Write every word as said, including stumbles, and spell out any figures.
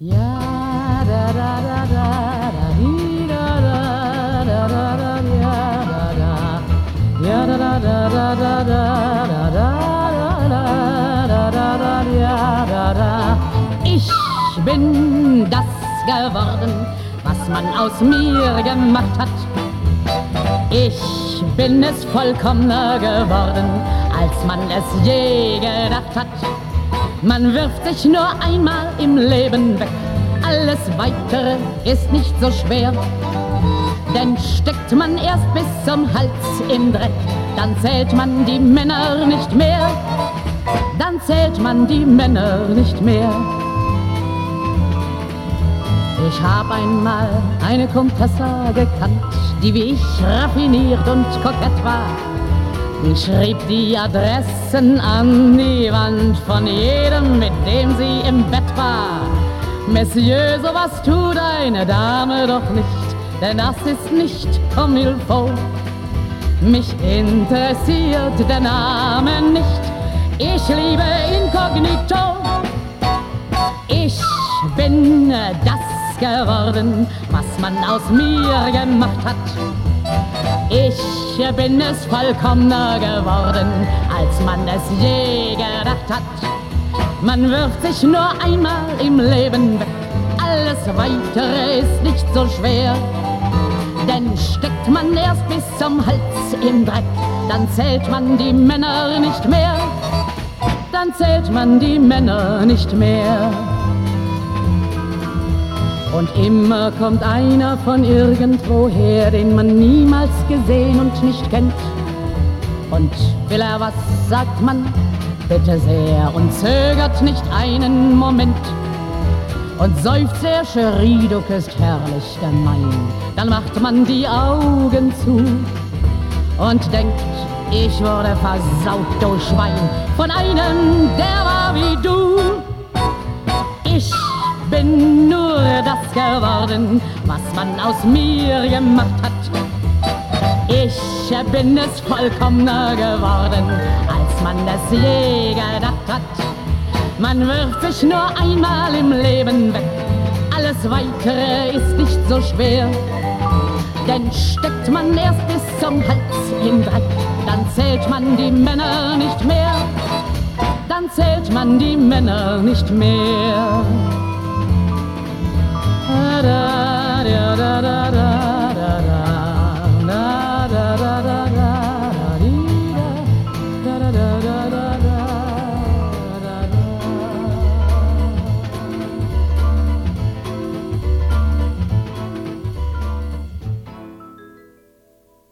Ja, da da da da da di da da da da da ja da da ja da da da da da da da da da da da ja da da. Ich bin das geworden, was man aus mir gemacht hat. Ich bin es vollkommener geworden, als man es je gedacht hat. Man wirft sich nur einmal im Leben weg, alles Weitere ist nicht so schwer. Denn steckt man erst bis zum Hals im Dreck, dann zählt man die Männer nicht mehr. Dann zählt man die Männer nicht mehr. Ich hab einmal eine Komtessa gekannt, die wie ich raffiniert und kokett war. Die schrieb die Adressen an die Wand von jedem, mit dem sie im Bett war. Monsieur, sowas tut eine Dame doch nicht, denn das ist nicht comme il faut. Mich interessiert der Name nicht, ich liebe inkognito. Ich bin das geworden, was man aus mir gemacht hat. Ich bin es vollkommener geworden, als man es je gedacht hat. Man wirft sich nur einmal im Leben weg, alles Weitere ist nicht so schwer. Denn steckt man erst bis zum Hals im Dreck, dann zählt man die Männer nicht mehr. Dann zählt man die Männer nicht mehr. Und immer kommt einer von irgendwoher, den man niemals gesehen und nicht kennt. Und will er was, sagt man, bitte sehr, und zögert nicht einen Moment. Und seufzt er, Cherie, du küsst herrlich gemein. Dann macht man die Augen zu und denkt, ich wurde versaut, du Schwein, von einem, der war wie du. Ich bin nur das geworden, was man aus mir gemacht hat. Ich bin es vollkommener geworden, als man es je gedacht hat. Man wirft sich nur einmal im Leben weg, alles Weitere ist nicht so schwer. Denn steckt man erst bis zum Hals im Dreck, dann zählt man die Männer nicht mehr. Dann zählt man die Männer nicht mehr.